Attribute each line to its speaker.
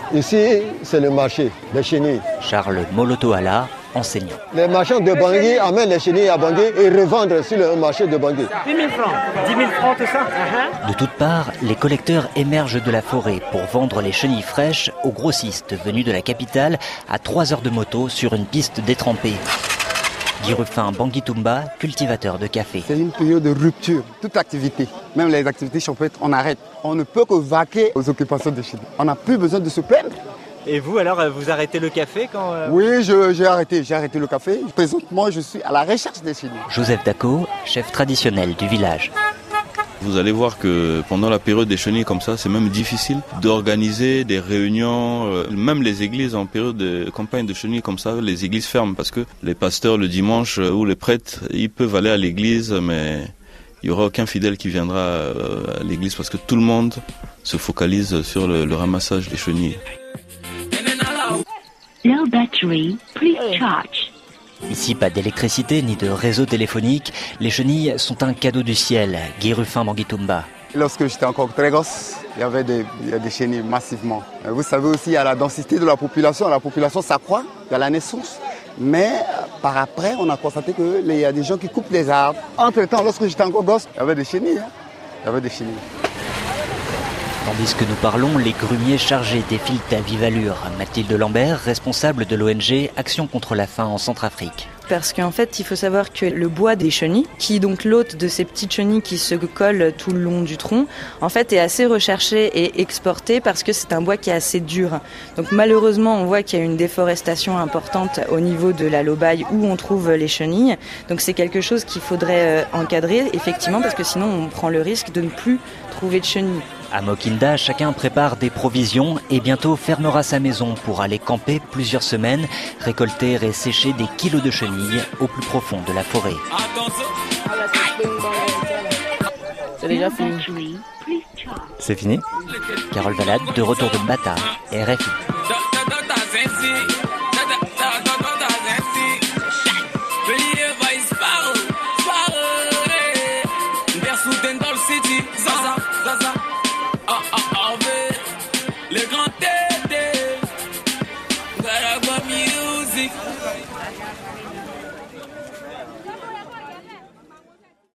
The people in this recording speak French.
Speaker 1: Ici, c'est le marché des chenilles.
Speaker 2: Charles Molotoala, enseignant.
Speaker 1: Les marchands de Bangui amènent les chenilles à Bangui et revendent sur le marché de Bangui.
Speaker 3: 10 000 francs. 10 000 francs, tout ça.
Speaker 2: De toutes parts, les collecteurs émergent de la forêt pour vendre les chenilles fraîches aux grossistes venus de la capitale à 3 heures de moto sur une piste détrempée. Guy Ruffin Banguitumba, cultivateur de café.
Speaker 4: C'est une période de rupture. Toute activité, même les activités champêtres, on arrête. On ne peut que vaquer aux occupations des chenilles. On n'a plus besoin de se plaindre.
Speaker 3: Et vous, alors, vous arrêtez le café quand...
Speaker 4: Oui, j'ai arrêté le café. Présentement, je suis à la recherche des chenilles.
Speaker 2: Joseph Dako, chef traditionnel du village.
Speaker 5: Vous allez voir que pendant la période des chenilles comme ça, c'est même difficile d'organiser des réunions. Même les églises en période de campagne de chenilles comme ça, les églises ferment parce que les pasteurs le dimanche ou les prêtres, ils peuvent aller à l'église, mais il n'y aura aucun fidèle qui viendra à l'église parce que tout le monde se focalise sur le ramassage des chenilles.
Speaker 6: Low battery, please charge.
Speaker 2: Ici, pas d'électricité ni de réseau téléphonique. Les chenilles sont un cadeau du ciel. Guy Ruffin Banguitumba.
Speaker 4: Lorsque j'étais encore très gosse, il y avait des chenilles massivement. Vous savez aussi, il y a la densité de la population s'accroît, il y a la naissance. Mais par après, on a constaté qu'il y a des gens qui coupent les arbres. Entre-temps, lorsque j'étais encore gosse, il y avait des chenilles. Il y avait des chenilles.
Speaker 2: Tandis que nous parlons, les grumiers chargés défilent à vive allure. Mathilde Lambert, responsable de l'ONG Action contre la faim en Centrafrique.
Speaker 7: Parce qu'en fait, il faut savoir que le bois des chenilles, qui est donc l'hôte de ces petites chenilles qui se collent tout le long du tronc, en fait est assez recherché et exporté parce que c'est un bois qui est assez dur. Donc malheureusement, on voit qu'il y a une déforestation importante au niveau de la Lobaye où on trouve les chenilles. Donc c'est quelque chose qu'il faudrait encadrer, effectivement, parce que sinon on prend le risque de ne plus trouver de chenilles.
Speaker 2: À Mokinda, chacun prépare des provisions et bientôt fermera sa maison pour aller camper plusieurs semaines, récolter et sécher des kilos de chenilles au plus profond de la forêt.
Speaker 7: C'est déjà fini.
Speaker 2: C'est fini ? Carole Valade, de retour de Bata, RFI.